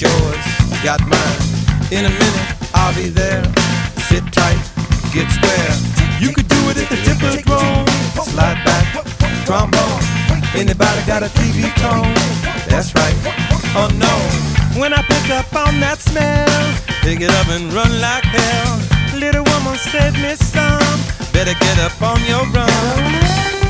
yours, got mine. In a minute, I'll be there. Sit tight, get square. You could do it at the Tipperone. Slide back, trombone. Anybody got a TV tone? That's right. Oh no. When I pick up on that smell, pick it up and run like hell. Little woman said, Miss Some, better get up on your run.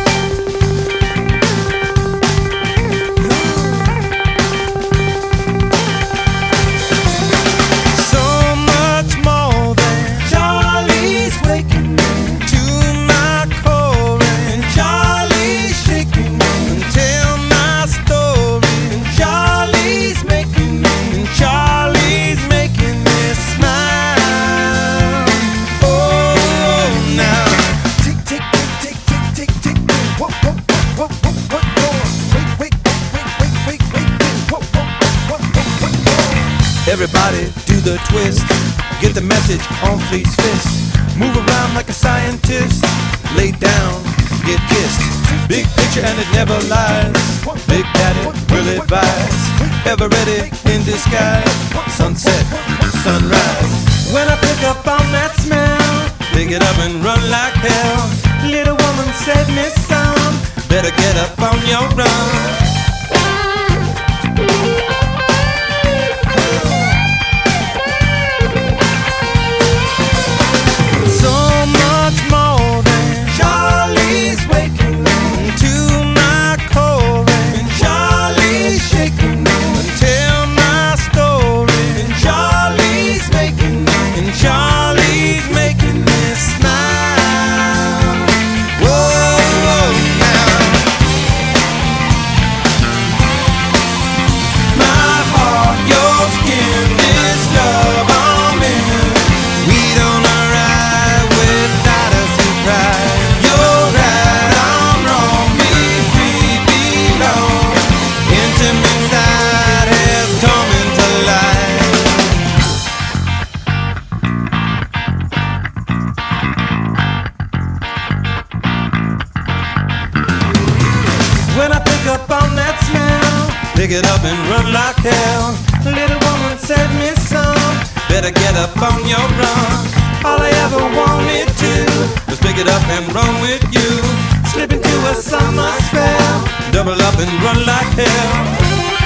Everybody do the twist. Get the message on Fleet's fist. Move around like a scientist. Lay down, get kissed. Big picture and it never lies. Big Daddy will advise. Ever ready in disguise. Sunset, sunrise. When I pick up on that smell, pick it up and run like hell. Little woman said, Miss Some, better get up on your run. When I pick up on that smell, pick it up and run like hell. Little woman said, Miss Some, better get up on your run. All I ever wanted to was pick it up and run with you. Slip into a summer spell, double up and run like hell.